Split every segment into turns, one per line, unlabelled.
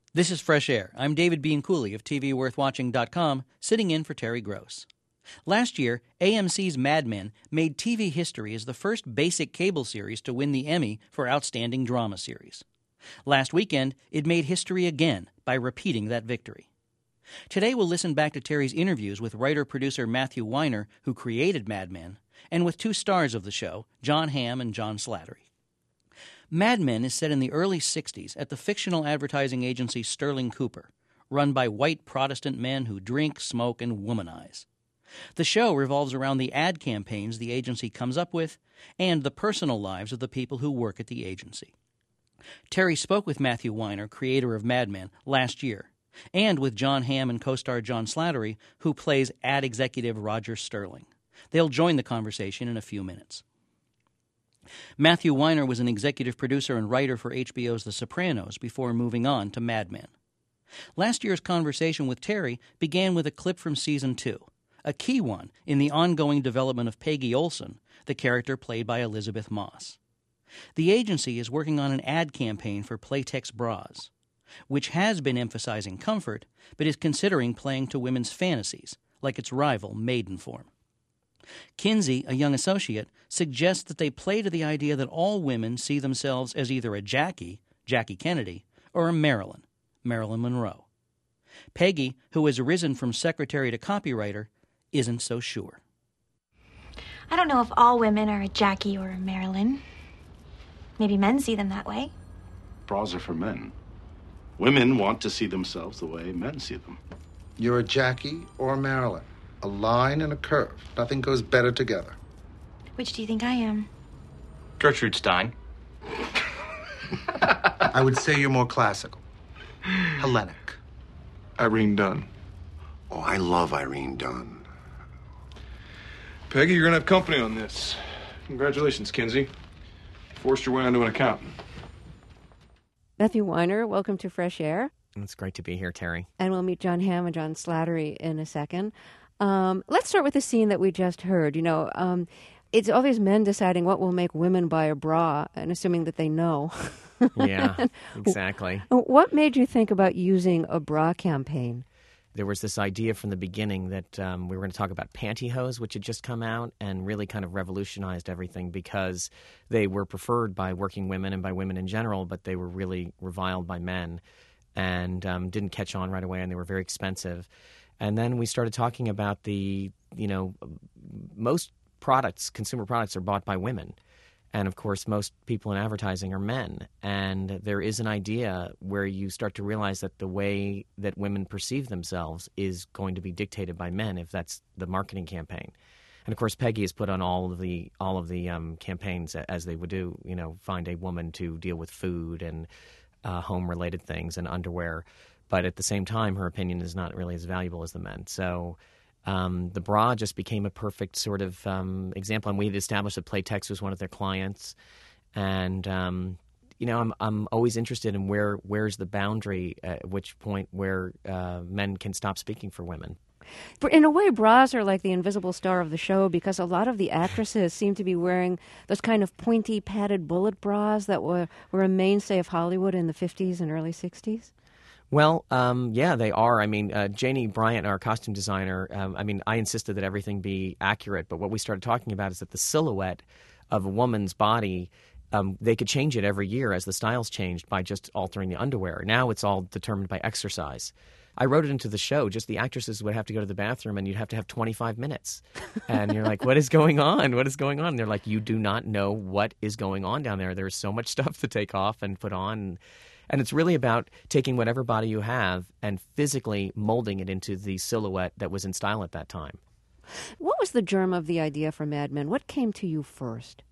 This is Fresh Air. I'm David Bean Cooley of TVWorthWatching.com, sitting in for Terry Gross. Last year, AMC's Mad Men made TV history as the first basic cable series to win the Emmy for Outstanding Drama Series. Last weekend, it made history again by repeating that victory. Today, we'll listen back to Terry's interviews with writer-producer Matthew Weiner, who created Mad Men, and with two stars of the show, Jon Hamm and John Slattery. Mad Men is set in the early 60s at the fictional advertising agency Sterling Cooper, run by white Protestant men who drink, smoke, and womanize. The show revolves around the ad campaigns the agency comes up with and the personal lives of the people who work at the agency. Terry spoke with Matthew Weiner, creator of Mad Men, last year, and with Jon Hamm and co-star John Slattery, who plays ad executive Roger Sterling. They'll join the conversation in a few minutes. Matthew Weiner was an executive producer and writer for HBO's The Sopranos before moving on to Mad Men. Last year's conversation with Terry began with a clip from Season 2, a key one in the ongoing development of Peggy Olson, the character played by Elizabeth Moss. The agency is working on an ad campaign for Playtex bras, which has been emphasizing comfort, but is considering playing to women's fantasies, like its rival Maidenform. Kinsey, a young associate, suggests that they play to the idea that all women see themselves as either a Jackie, Jackie Kennedy, or a Marilyn, Marilyn Monroe. Peggy, who has risen from secretary to copywriter, isn't so sure.
I don't know if all women are a Jackie or a Marilyn. Maybe men see them that way.
Bras are for men. Women want to see themselves the way men see them.
You're a Jackie or a Marilyn. A line and a curve. Nothing goes better together.
Which do you think I am?
Gertrude Stein.
I would say you're more classical. Hellenic.
Irene Dunn.
Oh, I love Irene Dunn.
Peggy, you're going to have company on this. Congratulations, Kinsey. Forced your way onto an accountant.
Matthew Weiner, welcome to Fresh Air.
It's great to be here, Terry.
And we'll meet Jon Hamm and John Slattery in a second. Let's start with the scene that we just heard. It's always men deciding what will make women buy a bra and assuming that they know.
Yeah, exactly.
What made you think about using a bra campaign?
There was this idea from the beginning that we were going to talk about pantyhose, which had just come out and really kind of revolutionized everything because they were preferred by working women and by women in general, but they were really reviled by men and didn't catch on right away, and they were very expensive. And then we started talking about most products, consumer products, are bought by women. And, of course, most people in advertising are men. And there is an idea where you start to realize that the way that women perceive themselves is going to be dictated by men if that's the marketing campaign. And, of course, Peggy has put on all of the campaigns as they would do, find a woman to deal with food and home-related things and underwear. But at the same time, her opinion is not really as valuable as the men. So the bra just became a perfect sort of example. And we had established that Playtex was one of their clients. And, I'm always interested in where's the boundary, at which point where men can stop speaking for women.
In a way, bras are like the invisible star of the show because a lot of the actresses seem to be wearing those kind of pointy, padded bullet bras that were a mainstay of Hollywood in the 50s and early 60s.
Well, yeah, they are. I mean, Janie Bryant, our costume designer, I insisted that everything be accurate. But what we started talking about is that the silhouette of a woman's body, they could change it every year as the styles changed by just altering the underwear. Now it's all determined by exercise. I wrote it into the show. Just the actresses would have to go to the bathroom and you'd have to have 25 minutes. And you're like, what is going on? What is going on? And they're like, you do not know what is going on down there. There's so much stuff to take off and put on. And it's really about taking whatever body you have and physically molding it into the silhouette that was in style at that time.
What was the germ of the idea for Mad Men? What came to you first?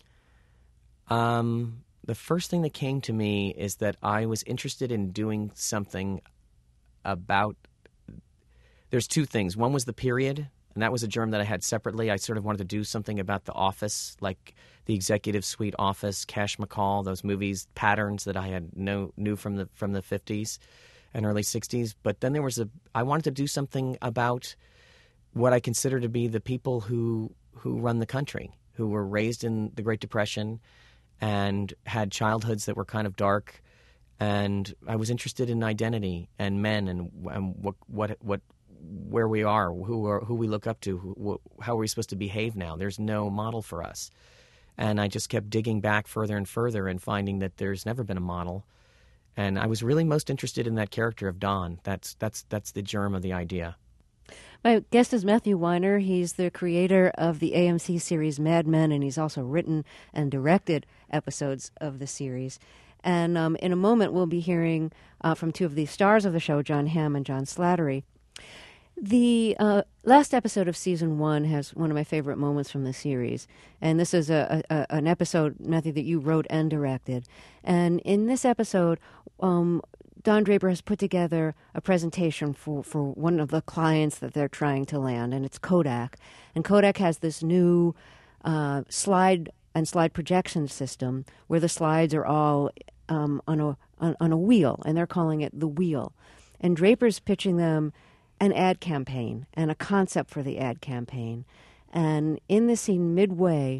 The first thing that came to me is that I was interested in doing something about – there's two things. One was the period, and that was a germ that I had separately. I sort of wanted to do something about the office, like – the Executive Suite Office, Cash McCall, those movies, patterns that I had knew from the 50s and early 60s. But then I wanted to do something about what I consider to be the people who run the country, who were raised in the Great Depression and had childhoods that were kind of dark And I was interested in identity and men and what where we are, who we look up to, how are we supposed to behave now? There's no model for us. And I just kept digging back further and further and finding that there's never been a model. And I was really most interested in that character of Don. That's the germ of the idea.
My guest is Matthew Weiner. He's the creator of the AMC series Mad Men, and he's also written and directed episodes of the series. And in a moment, we'll be hearing from two of the stars of the show, Jon Hamm and John Slattery. The last episode of Season 1 has one of my favorite moments from the series. And this is an episode, Matthew, that you wrote and directed. And in this episode, Don Draper has put together a presentation for one of the clients that they're trying to land, and it's Kodak. And Kodak has this new slide projection system where the slides are all on a wheel, and they're calling it the wheel. And Draper's pitching them an ad campaign and a concept for the ad campaign. And in the scene midway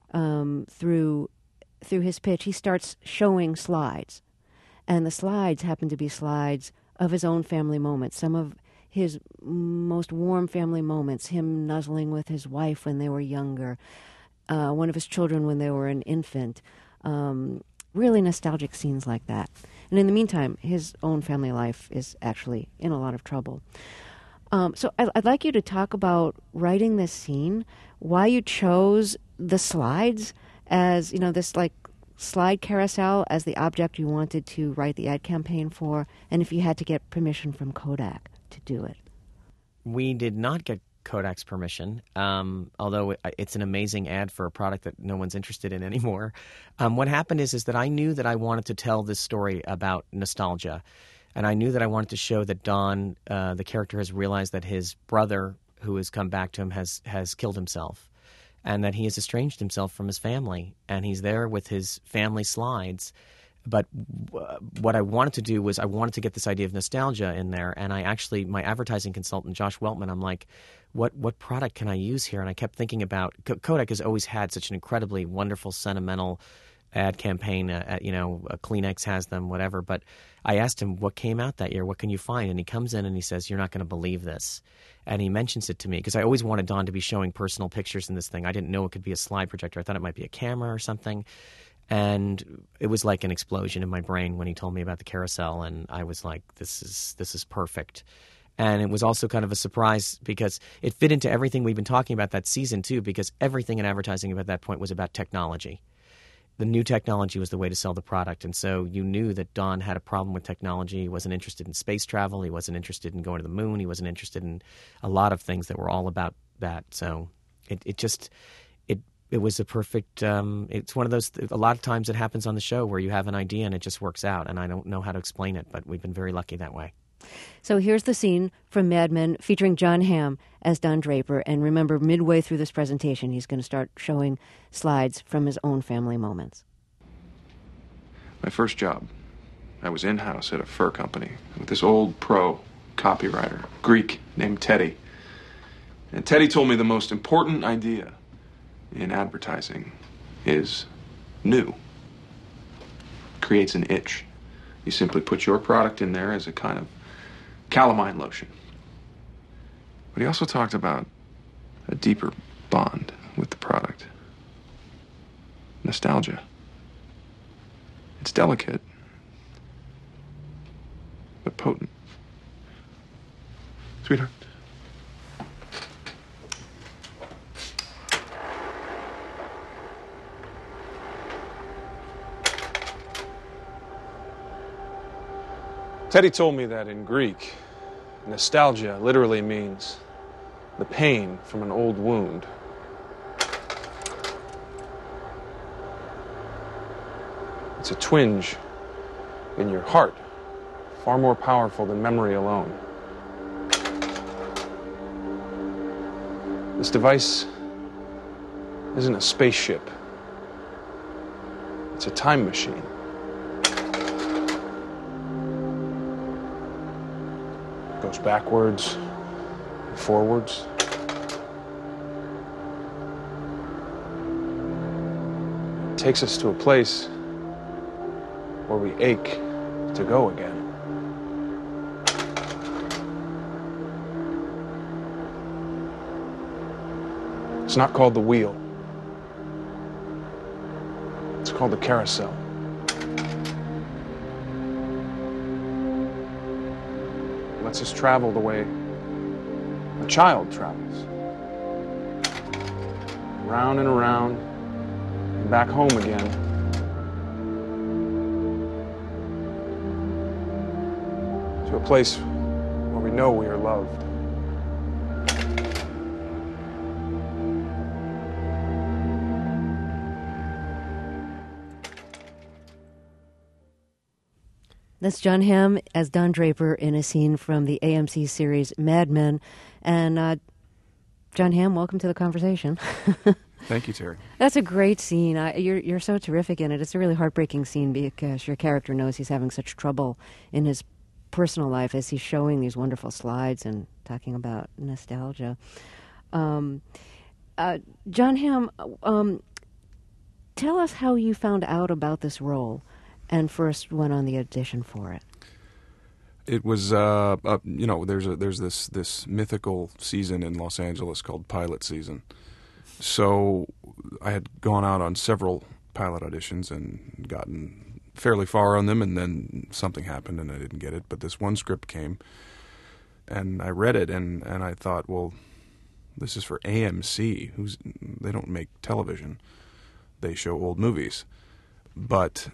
through his pitch, he starts showing slides. And the slides happen to be slides of his own family moments, some of his most warm family moments, him nuzzling with his wife when they were younger, one of his children when they were an infant, really nostalgic scenes like that. And in the meantime, his own family life is actually in a lot of trouble. So I'd like you to talk about writing this scene, why you chose the slides as, this like slide carousel as the object you wanted to write the ad campaign for, and if you had to get permission from Kodak to do it.
We did not get Kodak's permission, although it's an amazing ad for a product that no one's interested in anymore. What happened is that I knew that I wanted to tell this story about nostalgia, and I knew that I wanted to show that Don, the character, has realized that his brother, who has come back to him, has killed himself, and that he has estranged himself from his family, and he's there with his family slides. But what I wanted to do was I wanted to get this idea of nostalgia in there, and my advertising consultant, Josh Weltman, I'm like, what product can I use here? And I kept thinking about, Kodak has always had such an incredibly wonderful, sentimental ad campaign. Kleenex has them, whatever. But I asked him, what came out that year? What can you find? And he comes in and he says, you're not going to believe this. And he mentions it to me because I always wanted Don to be showing personal pictures in this thing. I didn't know it could be a slide projector. I thought it might be a camera or something. And it was like an explosion in my brain when he told me about the carousel, and I was like, this is perfect. And it was also kind of a surprise because it fit into everything we've been talking about that season too, because everything in advertising at that point was about technology. The new technology was the way to sell the product, and so you knew that Don had a problem with technology. He wasn't interested in space travel. He wasn't interested in going to the moon. He wasn't interested in a lot of things that were all about that. So it was a perfect, it's one of those, a lot of times it happens on the show where you have an idea and it just works out, and I don't know how to explain it, but we've been very lucky that way.
So here's the scene from Mad Men featuring Jon Hamm as Don Draper, and remember, midway through this presentation, he's going to start showing slides from his own family moments.
My first job, I was in-house at a fur company with this old pro copywriter, Greek, named Teddy. And Teddy told me the most important idea in advertising is new. Creates an itch. You simply put your product in there as a kind of calamine lotion. But he also talked about a deeper bond with the product. Nostalgia. It's delicate, but potent. Sweetheart. Teddy told me that in Greek, nostalgia literally means the pain from an old wound. It's a twinge in your heart, far more powerful than memory alone. This device isn't a spaceship. It's a time machine. Goes backwards and forwards. It takes us to a place where we ache to go again. It's not called the wheel. It's called the carousel. It lets us travel the way a child travels. Round and around, and back home again. To a place where we know we are loved.
That's Jon Hamm as Don Draper in a scene from the AMC series Mad Men. And Jon Hamm, welcome to the conversation.
Thank you, Terry.
That's a great scene. You're so terrific in it. It's a really heartbreaking scene because your character knows he's having such trouble in his personal life as he's showing these wonderful slides and talking about nostalgia. Jon Hamm, tell us how you found out about this role and first went on the audition for it.
It was, there's this mythical season in Los Angeles called pilot season. So I had gone out on several pilot auditions and gotten fairly far on them, and then something happened and I didn't get it. But this one script came, and I read it, and I thought, well, this is for AMC. They don't make television. They show old movies. But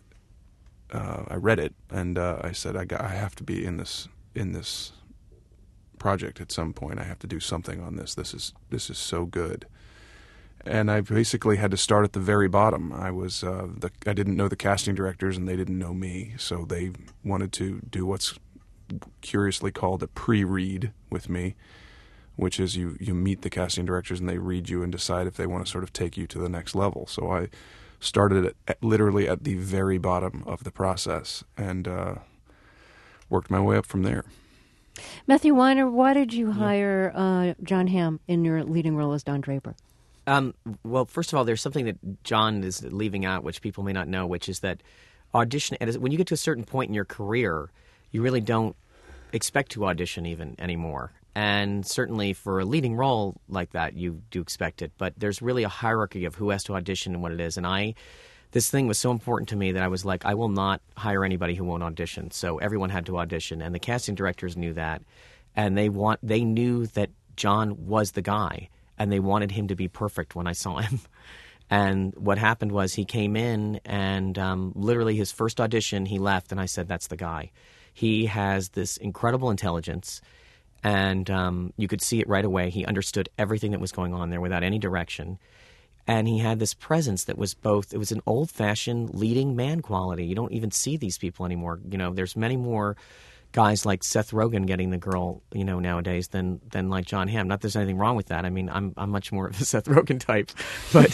I read it, and I said, I have to be in this project at some point. I have to do something on this. This is so good. And I basically had to start at the very bottom. I didn't know the casting directors, and they didn't know me, so they wanted to do what's curiously called a pre-read with me, which is you meet the casting directors and they read you and decide if they want to sort of take you to the next level. So I started literally at the very bottom of the process and worked my way up from there.
Matthew Weiner, why did you hire Jon Hamm in your leading role as Don Draper?
Well, first of all, there's something that John is leaving out, which people may not know, which is that audition. When you get to a certain point in your career, you really don't expect to audition even anymore. And certainly for a leading role like that, you do expect it. But there's really a hierarchy of who has to audition and what it is. And this thing was so important to me that I was like, I will not hire anybody who won't audition. So everyone had to audition, and the casting directors knew that, and they knew that John was the guy, and they wanted him to be perfect when I saw him. And what happened was he came in, and literally his first audition, he left, and I said, that's the guy. He has this incredible intelligence, and you could see it right away. He understood everything that was going on there without any direction. And he had this presence that was it was an old-fashioned leading man quality. You don't even see these people anymore. You know, there's many more guys like Seth Rogen getting the girl, nowadays than like Jon Hamm. Not that there's anything wrong with that. I mean, I'm much more of a Seth Rogen type. But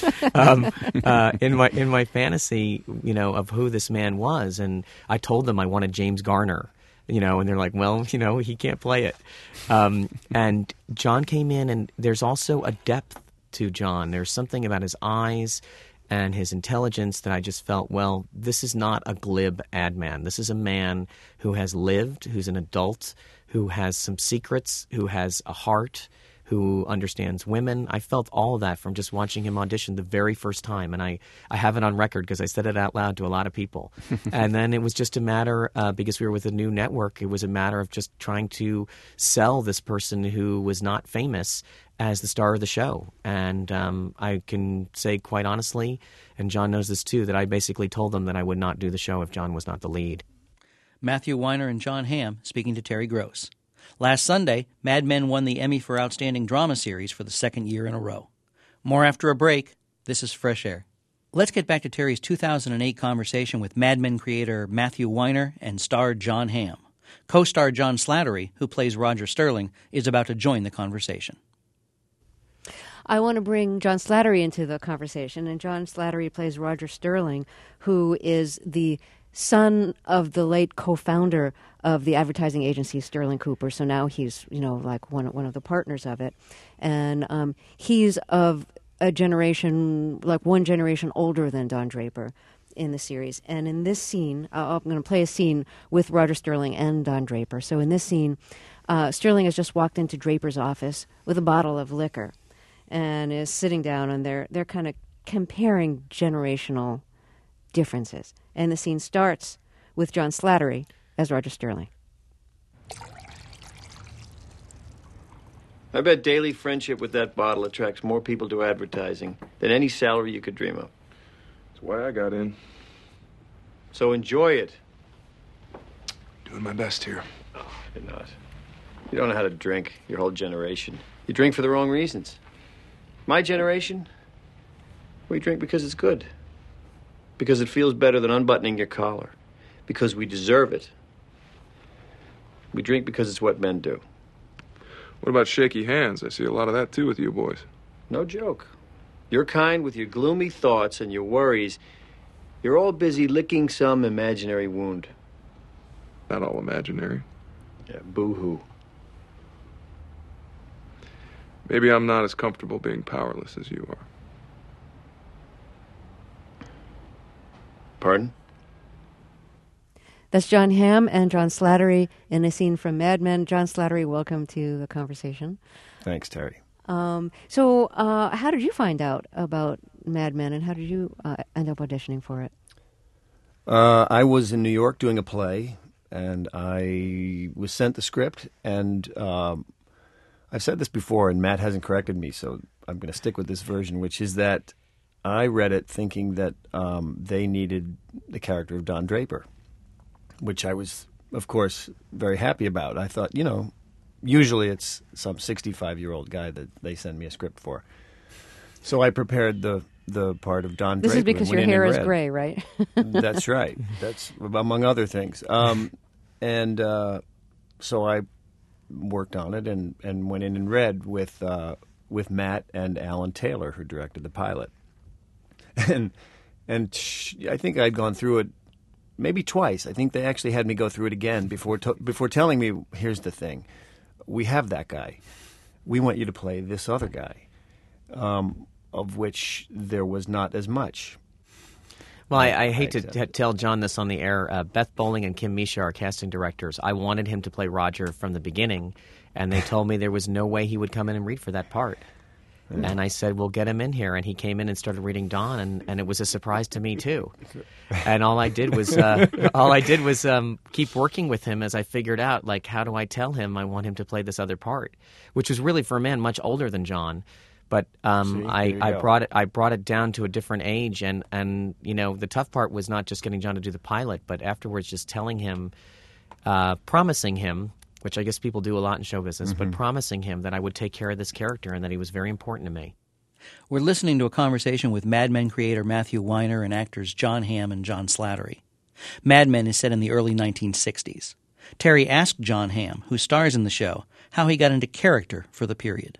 in my fantasy, of who this man was, and I told them I wanted James Garner, and they're like, well, he can't play it. And John came in, and there's also a depth to John. There's something about his eyes and his intelligence that I just felt, well, this is not a glib ad man. This is a man who has lived, who's an adult, who has some secrets, who has a heart, who understands women. I felt all of that from just watching him audition the very first time. And I have it on record because I said it out loud to a lot of people. And then it was just a matter, because we were with a new network, it was a matter of just trying to sell this person who was not famous as the star of the show. And I can say quite honestly, and John knows this too, that I basically told them that I would not do the show if John was not the lead.
Matthew Weiner and Jon Hamm speaking to Terry Gross. Last Sunday, Mad Men won the Emmy for Outstanding Drama Series for the second year in a row. More after a break. This is Fresh Air. Let's get back to Terry's 2008 conversation with Mad Men creator Matthew Weiner and star Jon Hamm. Co-star John Slattery, who plays Roger Sterling, is about to join the conversation.
I want to bring John Slattery into the conversation, and John Slattery plays Roger Sterling, who is the son of the late co-founder of the advertising agency Sterling Cooper. So now he's, like one of the partners of it. And he's of a generation, like one generation older than Don Draper. in the series. And in this scene, I'm going to play a scene with Roger Sterling and Don Draper. So in this scene, Sterling has just walked into Draper's office with a bottle of liquor and is sitting down, and they're kind of comparing generational differences. And the scene starts with John Slattery as Roger Sterling.
I bet daily friendship with that bottle attracts more people to advertising than any salary you could dream of.
That's why I got in.
So enjoy it.
Doing my best here.
Oh, you're not. You don't know how to drink, your whole generation. You drink for the wrong reasons. My generation, we drink because it's good. Because it feels better than unbuttoning your collar. Because we deserve it. We drink because it's what men do.
What about shaky hands? I see a lot of that too with you boys.
No joke. Your kind with your gloomy thoughts and your worries, you're all busy licking some imaginary wound.
Not all imaginary.
Yeah, boo-hoo.
Maybe I'm not as comfortable being powerless as you are.
Pardon?
That's John Hamm and John Slattery in a scene from Mad Men. John Slattery, welcome to the conversation.
Thanks, Terry.
So how did you find out about Mad Men, and how did you end up auditioning for it?
I was in New York doing a play, and I was sent the script, and I've said this before, and Matt hasn't corrected me, so I'm going to stick with this version, which is that I read it thinking that they needed the character of Don Draper, which I was, of course, very happy about. I thought, usually it's some 65-year-old guy that they send me a script for. So I prepared the part of Don Draper.
This is because your hair is gray, right?
That's right. That's among other things. So I worked on it and went in and read with Matt and Alan Taylor, who directed the pilot. And I think I'd gone through it maybe twice. I think they actually had me go through it again before telling me, here's the thing. We have that guy. We want you to play this other guy, of which there was not as much.
Well, I hate to tell John this on the air. Beth Bowling and Kim Misha are casting directors. I wanted him to play Roger from the beginning, and they told me there was no way he would come in and read for that part. And I said, we'll get him in here. And he came in and started reading Don, and it was a surprise to me, too. And all I did was keep working with him as I figured out, how do I tell him I want him to play this other part, which was really for a man much older than John. But I brought it down to a different age, and the tough part was not just getting John to do the pilot, but afterwards just telling him, promising him, which I guess people do a lot in show business, but promising him that I would take care of this character and that he was very important to me.
We're listening to a conversation with Mad Men creator Matthew Weiner and actors John Hamm and John Slattery. Mad Men is set in the early 1960s. Terry asked John Hamm, who stars in the show, how he got into character for the period.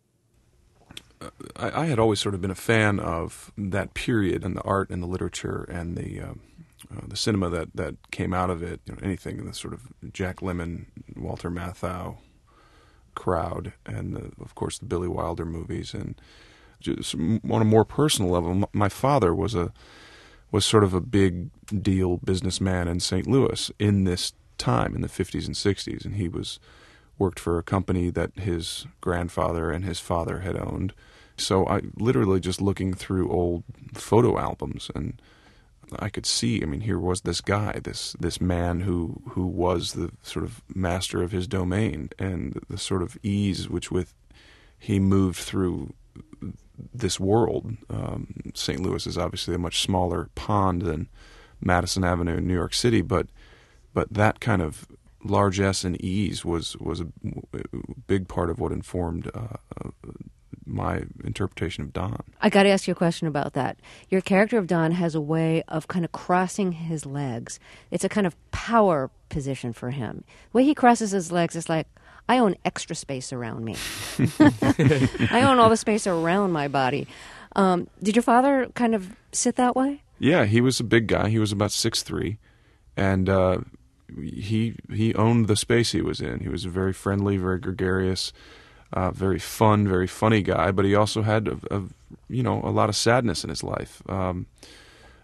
I had always sort of been a fan of that period and the art and the literature and the cinema that came out of it. Anything in the sort of Jack Lemmon, Walter Matthau crowd, and of course the Billy Wilder movies. And just on a more personal level, my father was sort of a big deal businessman in St. Louis in this time in the 50s and 60s, and he worked for a company that his grandfather and his father had owned. So I literally just looking through old photo albums, and I could see, here was this guy, this man who was the sort of master of his domain, and the sort of ease with he moved through this world. St. Louis is obviously a much smaller pond than Madison Avenue in New York City, but that kind of largesse and ease was a big part of what informed my interpretation of Don.
I got to ask you a question about that. Your character of Don has a way of kind of crossing his legs. It's a kind of power position for him. The way he crosses his legs is like, I own extra space around me. I own all the space around my body. Did your father kind of sit that way?
Yeah, he was a big guy. He was about 6'3", and he owned the space he was in. He was very friendly, very gregarious, very fun, very funny guy. But he also had a lot of sadness in his life.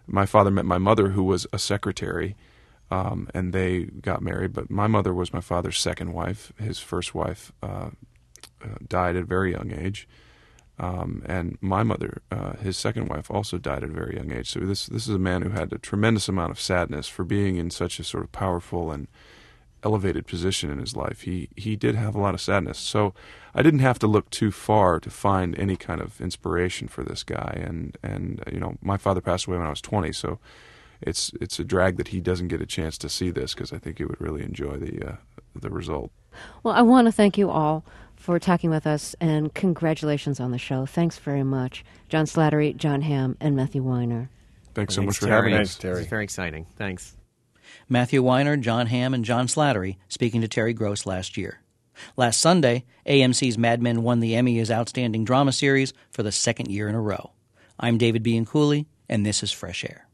My father met my mother, who was a secretary, and they got married. But my mother was my father's second wife. His first wife died at a very young age. And my mother, his second wife, also died at a very young age. So this is a man who had a tremendous amount of sadness for being in such a sort of powerful and elevated position in his life. He did have a lot of sadness. So I didn't have to look too far to find any kind of inspiration for this guy. And you know, my father passed away when I was 20, so it's a drag that he doesn't get a chance to see this, because I think he would really enjoy the result.
Well, I want to thank you all for talking with us, and congratulations on the show. Thanks very much, John Slattery, Jon Hamm, and Matthew Weiner.
Thanks so much for
Terry.
having us.
Thanks, Terry.
This is very exciting. Thanks.
Matthew Weiner, Jon Hamm, and John Slattery speaking to Terry Gross last year. Last Sunday, AMC's Mad Men won the Emmy as Outstanding Drama Series for the second year in a row. I'm David Bianculli, and this is Fresh Air.